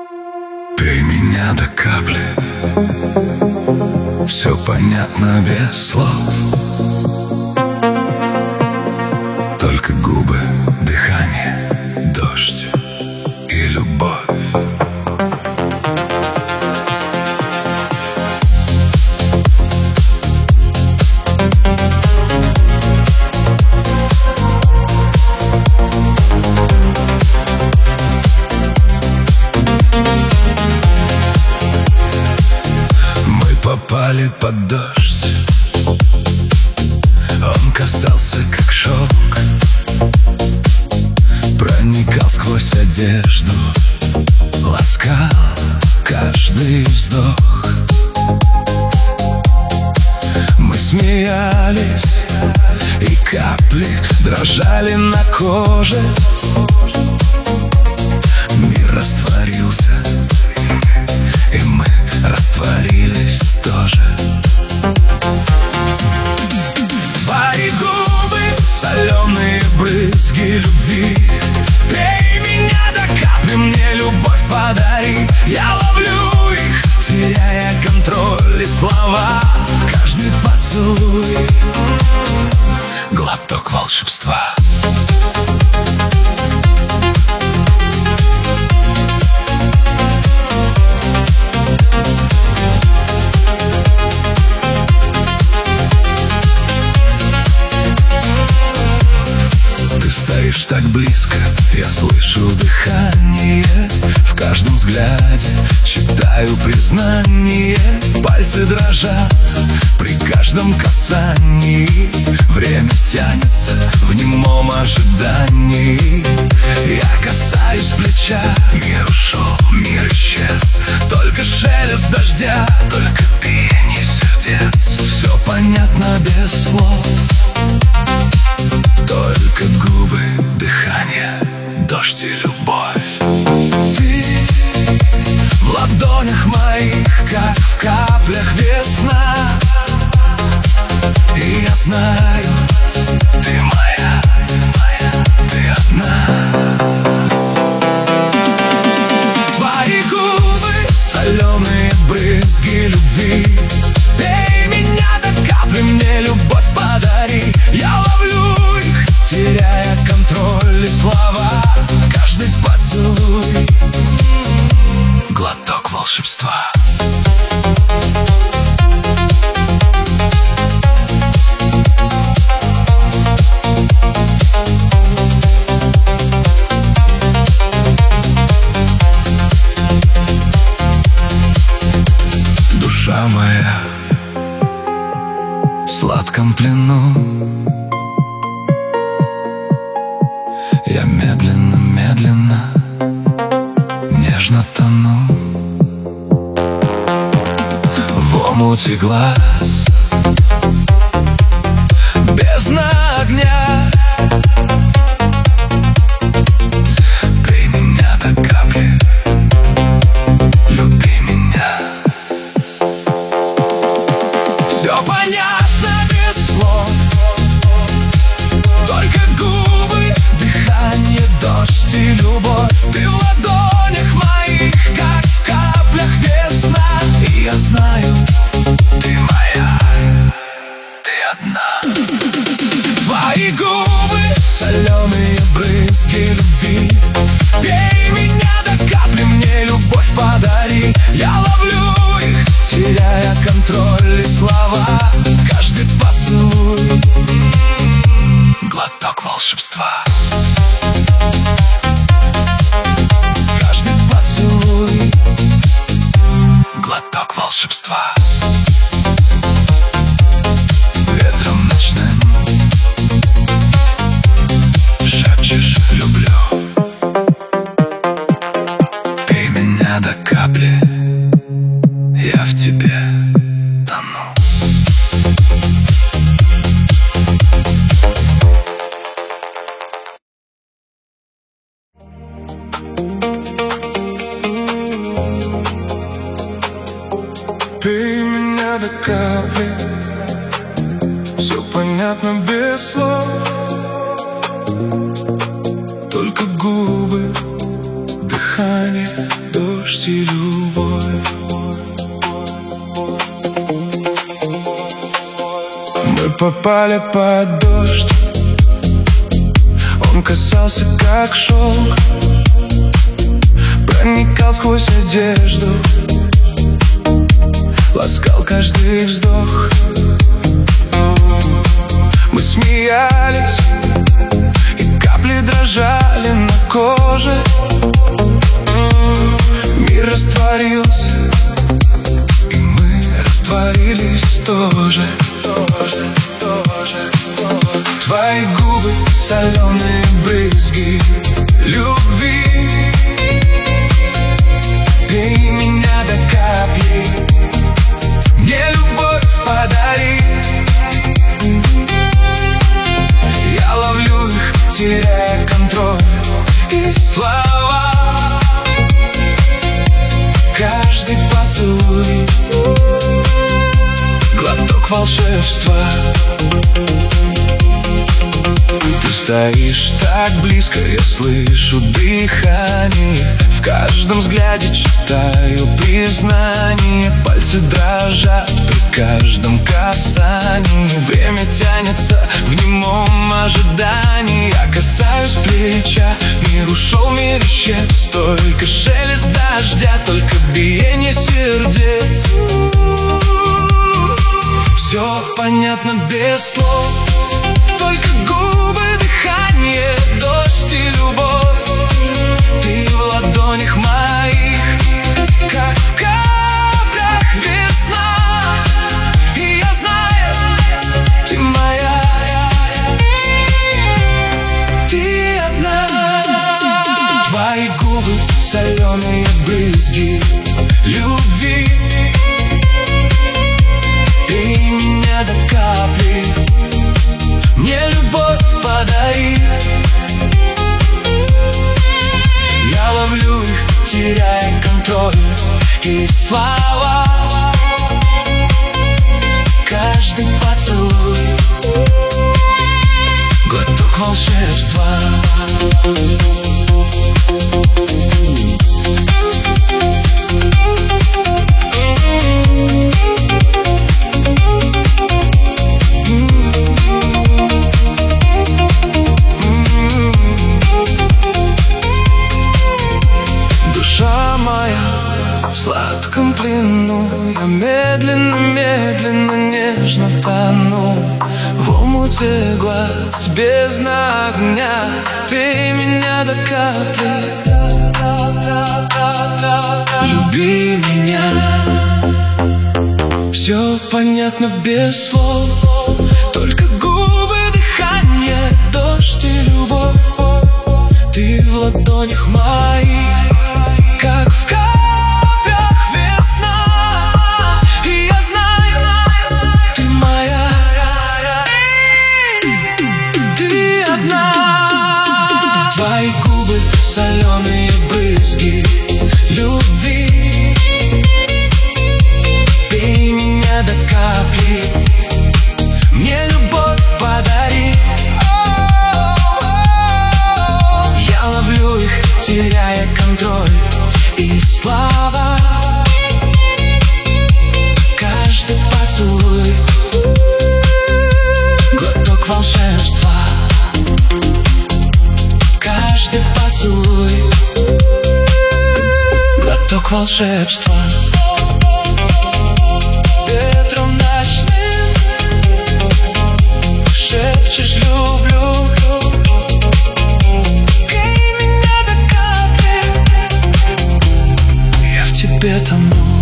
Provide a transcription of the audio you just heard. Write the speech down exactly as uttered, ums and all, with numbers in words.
Пей меня до капли, все понятно без слов. Только губы, дыхание, дождь и любовь. Попали под дождь, он касался как шелк, проникал сквозь одежду, ласкал каждый вздох. Мы смеялись, и капли дрожали на коже. Мир растворился, и мы растворились тоже. Твои губы, соленые брызги любви. Пей меня до капли, мне любовь подари. Я ловлю их, теряя контроль и слова. Каждый поцелуй — глоток волшебства. Стоишь так близко, я слышу дыхание. В каждом взгляде читаю признание. Пальцы дрожат при каждом касании. Время тянется в немом ожидании. Я касаюсь плеча, мир ушел, мир исчез. Только шелест дождя, только биение сердец. Все понятно без слов. Только губы, дыхание, дождь и любовь. Ты в ладонях моих, как в каплях весна. И я знаю, ты моя, моя, ты одна. Твои губы, соленые брызги любви. Пей меня до капли, мне любовь подари. Я ловлю их, теряя контроль и слова. Каждый поцелуй — глоток волшебства. Душа моя в сладком плену. Я медленно, медленно, нежно тону в омуте глаз. Бездна огня. Пей меня до капли, люби меня. Все понятно без слов. Только губы, дыхание, дождь и любовь. Ты в ладонях моих, как в каплях весна. И я знаю, ты моя, ты одна. Твои губы, соленые брызги любви. Пей меня до капли, мне любовь подари. Я ловлю их, теряя контроль и слова. Каждый поцелуй — глоток волшебства. Каждый поцелуй — глоток волшебства. Ветром ночным шепчешь «люблю». Пей меня до капли, я в тебе тону. Пей меня до капли, все понятно без слов. Только губы, дыхание, дождь дождь и любовь. Мы попали под дождь. Он касался как шелк, проникал сквозь одежду, ласкал каждый вздох. Мы смеялись, и капли дрожали на коже. Мир растворился, и мы растворились тоже. Твои губы — соленые брызги любви. Пей меня до капли, мне любовь подари. Я ловлю их, теряя контроль, и слова. Каждый поцелуй — глоток волшебства. Ты стоишь так близко, я слышу дыхание. В каждом взгляде читаю признание. Пальцы дрожат при каждом касании. Время тянется в немом ожидании. Я касаюсь плеча, мир ушел, мир исчез. Только шелест дождя, только биение сердец. Все понятно без слов, только губы, дыхание, дождь и любовь. Ты в ладонях моих, как в каплях весна. И я знаю, ты моя, ты одна. Твои губы — соленые брызги любви. Пей меня до капли, мне любовь подари. Я ловлю их, теряя контроль, и слова. Каждый поцелуй — глоток волшебства. В сладком плену я медленно, медленно, нежно тону в омуте глаз, бездна огня. Пей меня до капли, люби меня. Все понятно без слов, только губы, дыхание, дождь и любовь. Ты в ладонях моих, как в каплях весна. И я знаю, ты моя, ты одна. Твои губы — соленые брызги любви. Пей меня до капли, мне любовь подари. Я ловлю их, теряя контроль, и слова. Каждый поцелуй — глоток волшебства. Каждый поцелуй — глоток волшебства. Ветром ночным шепчешь люблю. Пей меня до капли, я в тебе тону.